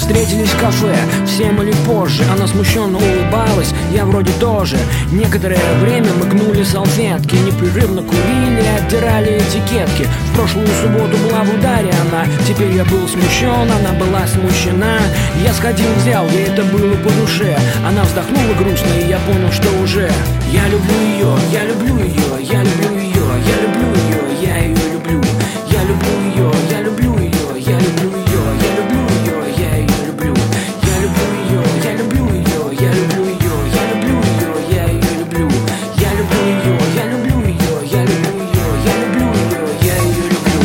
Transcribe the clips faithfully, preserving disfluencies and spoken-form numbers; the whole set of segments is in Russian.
встретились в кафе, в семь или позже. Она смущенно улыбалась, я вроде тоже. Некоторое время мы гнули салфетки, непрерывно курили, отдирали этикетки. В прошлую субботу была в ударе она, теперь я был смущен, она была смущена. Я сходил, взял, ей это было по душе. Она вздохнула грустно, и я понял, что уже я люблю ее, я люблю ее, я люблю ее, я люблю ее, я ее люблю. Я люблю ее, я люблю ее, я люблю ее, я люблю ее, я ее люблю. Я люблю ее, я люблю ее, я люблю ее, я люблю ее, я ее люблю. Я люблю ее, я люблю ее, я люблю ее, я люблю ее, я ее люблю.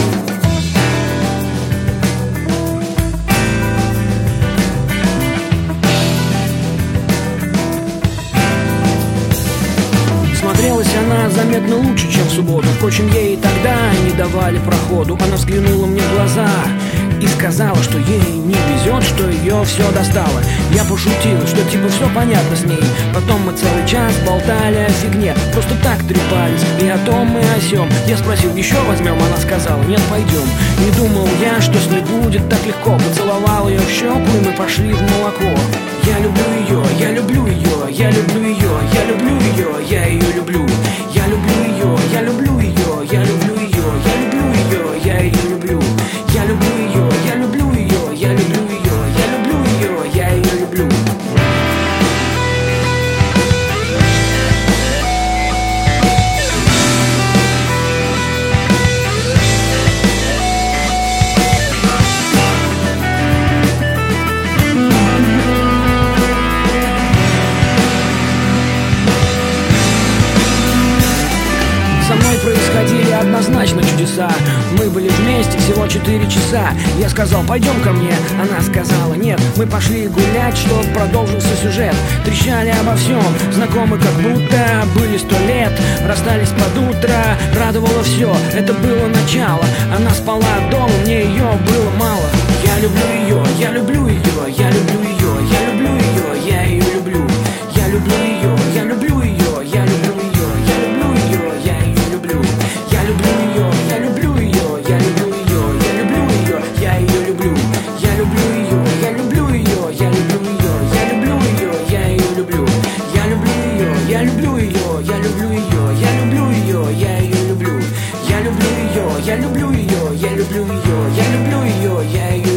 Смотрелась она заметно лучше, чем в субботу. Впрочем, ей и тогда не давали проходу. Она взглянула мне в глаза и сказала, что ей не везет, что ее все достало. Я пошутил, что типа все понятно с ней. Потом мы целый час болтали о фигне, просто так трепались и о том и о сём. Я спросил, еще возьмем? Она сказала, нет, пойдем. Не думал я, что с ней будет так легко. Поцеловал ее в щеку, и мы пошли в молоко. Я люблю ее, я люблю ее, я люблю ее, я люблю ее, я ее люблю. Я люблю ее, я люблю ее, я люблю ее, я люблю ее, я ее люблю. Я люблю ее, я люблю ее, я люблю ее, я люблю ее, я ее люблю. Со мной происходили однозначно чудеса. Мы были вместе всего четыре часа. Я сказал, пойдем ко мне. Она сказала, нет. Мы пошли гулять, чтоб продолжился сюжет. Трещали обо всем, знакомы как будто были сто лет. Расстались под утро, радовало все. Это было начало. Она спала дома, мне ее было мало. Я люблю ее, я люблю ее, я люблю ее, я люблю ее, я ее люблю. Я люблю ее, я люблю ее, я люблю ее, я люблю ее, я ее люблю. Я люблю ее, я люблю ее, я люблю ее, я люблю ее, я ее люблю. Я люблю ее, я люблю ее, я люблю ее, я люблю ее, я ее люблю. Я люблю ее, я люблю ее, я люблю ее, я люблю ее, я ее люблю. Я люблю ее, я люблю ее, я люблю ее, я люблю ее, я ее